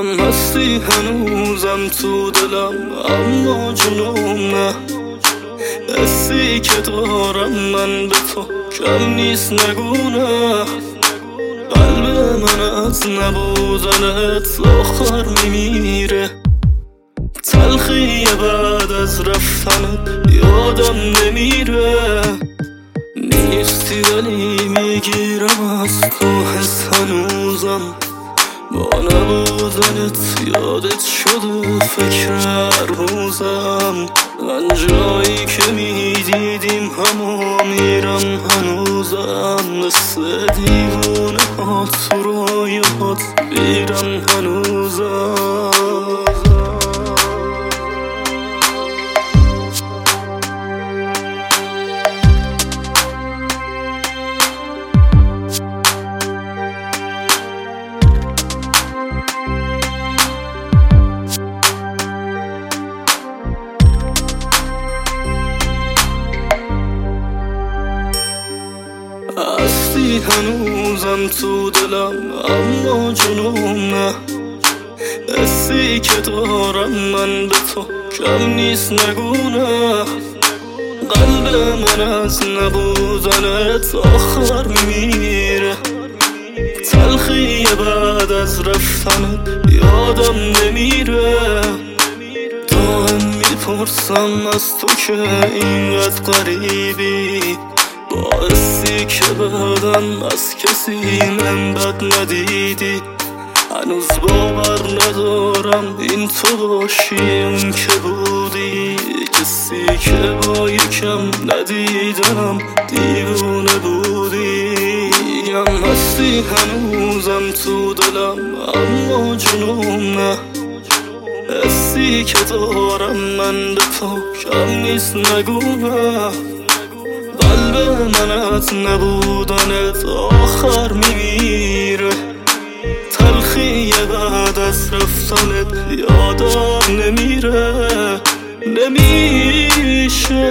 میگم هستی هنوزم تو دلم، اما جنوم نه. حسی که دارم من به تو کم نیست نگونه. قلب من از نبودنت آخر میمیره. تلخی بعد از رفتنت یادم نمیره. نیستی ولی میگیرم از تو حس هنوزم. با نبودنت یادت شده فکر هر روزم. من جایی که میدیدیم همو میرم هنوزم. مثل دیوونه ها تو رویات میرم هنوزم. هستی هنوزم تو دلم، اما جنوم نه. حسی که دارم من به تو کم نیست نگونه. قلب من از نبودنت آخر میمیره. تلخی بعد از رفتنت یادم نمیره. دائم میپرسم از تو که اینقدر غریبی، باعثی که بعدم از کسی من بد ندیدی. هنوز باور ندارم این تو باشی اون که بودی. کسی که با یکم ندیدنم دیوونه بودی. میگم هستی هنوزم تو دلم، اما جنوم نه. حسی که دارم من به تو کم نیست نگونه. قلب من از نبودنت آخر میمیره. تلخی بعد از رفتنت یادم نمیره. نمیشه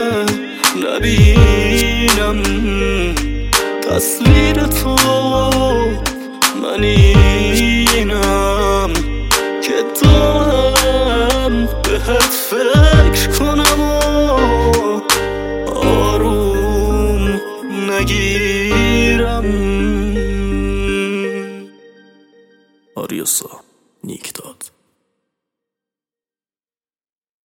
نبینم تصویر تو، من اینم که تو